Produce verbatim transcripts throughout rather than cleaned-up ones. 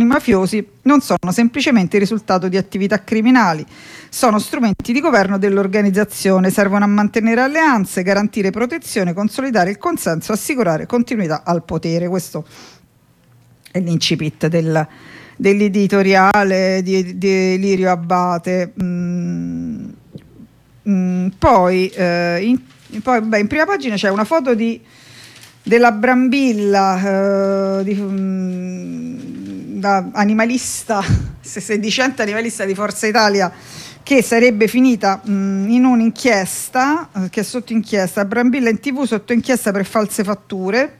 mafiosi non sono semplicemente il risultato di attività criminali, sono strumenti di governo dell'organizzazione, servono a mantenere alleanze, garantire protezione, consolidare il consenso, assicurare continuità al potere. Questo è l'incipit del, dell'editoriale di, di Lirio Abbate. Mm, mm, poi, eh, in, poi beh, in prima pagina c'è una foto di della Brambilla, eh, di, mh, da animalista, sedicente animalista di Forza Italia, che sarebbe finita mh, in un'inchiesta, eh, che è sotto inchiesta, Brambilla in tv sotto inchiesta per false fatture.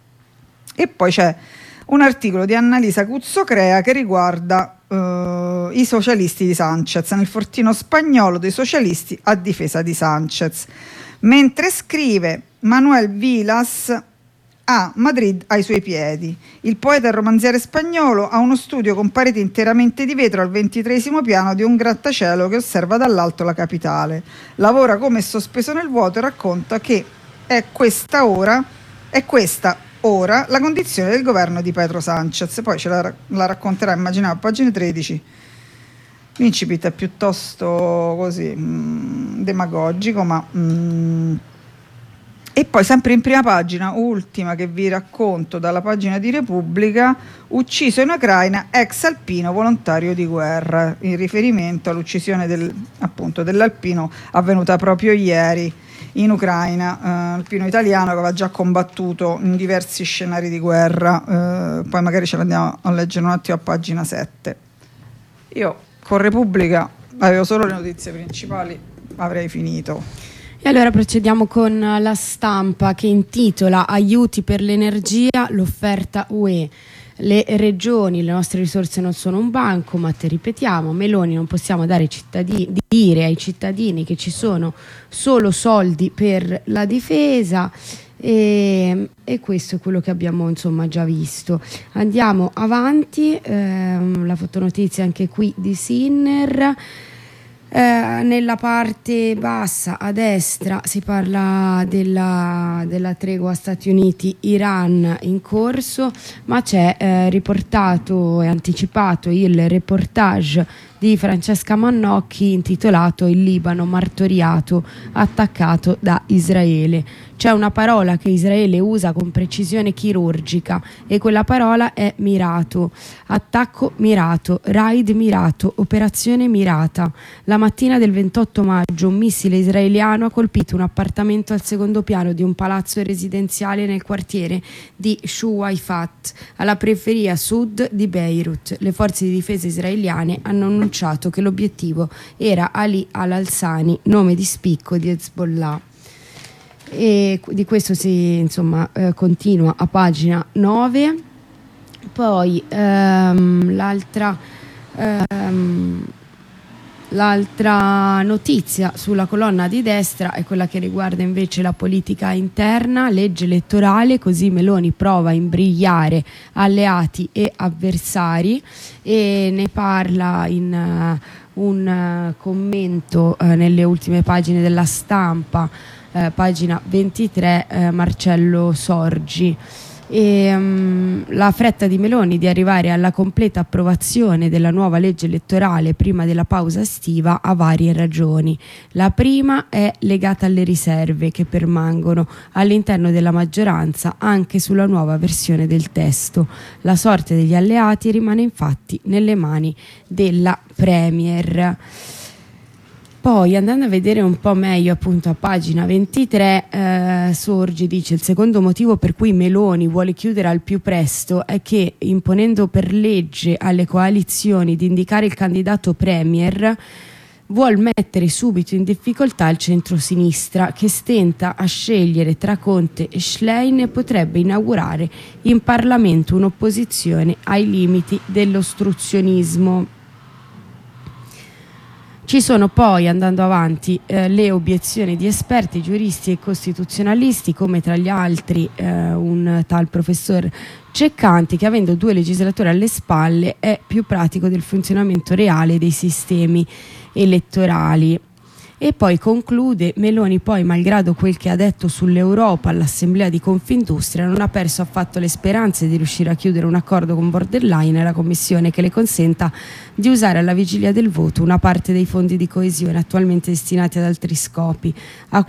E poi c'è un articolo di Annalisa Cuzzocrea che riguarda eh, i socialisti di Sanchez, nel fortino spagnolo dei socialisti a difesa di Sanchez. Mentre scrive Manuel Vilas a Madrid ai suoi piedi. Il poeta e romanziere spagnolo ha uno studio con pareti interamente di vetro al ventitreesimo piano di un grattacielo che osserva dall'alto la capitale. Lavora come sospeso nel vuoto e racconta che è questa ora, è questa ora la condizione del governo di Pedro Sanchez. Poi ce la, la racconterà, immaginavo, a pagina tredici. L'incipit è piuttosto così mh, demagogico, ma mh, e poi sempre in prima pagina, ultima che vi racconto dalla pagina di Repubblica, ucciso in Ucraina ex alpino volontario di guerra, in riferimento all'uccisione del, appunto, dell'alpino avvenuta proprio ieri in Ucraina, eh, alpino italiano che aveva già combattuto in diversi scenari di guerra. Eh, poi magari ce l'andiamo a leggere un attimo a pagina sette. Io con Repubblica avevo solo le notizie principali, avrei finito. E allora procediamo con La Stampa, che intitola Aiuti per l'energia, l'offerta U E. Le regioni, le nostre risorse non sono un bancomat, ripetiamo, Meloni non possiamo dare ai cittadini, dire ai cittadini che ci sono solo soldi per la difesa. E, e questo è quello che abbiamo insomma già visto. Andiamo avanti, ehm, la fotonotizia anche qui di Sinner. Eh, nella parte bassa a destra si parla della, della tregua Stati Uniti-Iran in corso, ma c'è eh, riportato e anticipato il reportage di Francesca Mannocchi intitolato Il Libano martoriato, attaccato da Israele. C'è una parola che Israele usa con precisione chirurgica e quella parola è mirato. Attacco mirato, raid mirato, operazione mirata. La mattina del ventotto maggio un missile israeliano ha colpito un appartamento al secondo piano di un palazzo residenziale nel quartiere di Shuwaifat, alla periferia sud di Beirut. Le forze di difesa israeliane hanno annunciato che l'obiettivo era Ali al-Alsani, nome di spicco di Hezbollah. E di questo si insomma eh, continua a pagina nove. Poi ehm, l'altra ehm, l'altra notizia sulla colonna di destra è quella che riguarda invece la politica interna, legge elettorale, così Meloni prova a imbrigliare alleati e avversari, e ne parla in uh, un uh, commento uh, nelle ultime pagine della Stampa. Eh, pagina ventitré, eh, Marcello Sorgi. E, um, la fretta di Meloni di arrivare alla completa approvazione della nuova legge elettorale prima della pausa estiva ha varie ragioni. La prima è legata alle riserve che permangono all'interno della maggioranza anche sulla nuova versione del testo. La sorte degli alleati rimane infatti nelle mani della Premier. Poi andando a vedere un po' meglio appunto a pagina ventitré, eh, Sorgi dice: il secondo motivo per cui Meloni vuole chiudere al più presto è che, imponendo per legge alle coalizioni di indicare il candidato premier, vuol mettere subito in difficoltà il centrosinistra, che stenta a scegliere tra Conte e Schlein e potrebbe inaugurare in Parlamento un'opposizione ai limiti dell'ostruzionismo. Ci sono poi, andando avanti, eh, le obiezioni di esperti, giuristi e costituzionalisti, come tra gli altri eh, un tal professor Ceccanti, che avendo due legislatori alle spalle è più pratico del funzionamento reale dei sistemi elettorali. E poi conclude: Meloni poi, malgrado quel che ha detto sull'Europa all'assemblea di Confindustria, non ha perso affatto le speranze di riuscire a chiudere un accordo con von der Leyen e la Commissione che le consenta di usare alla vigilia del voto una parte dei fondi di coesione attualmente destinati ad altri scopi. A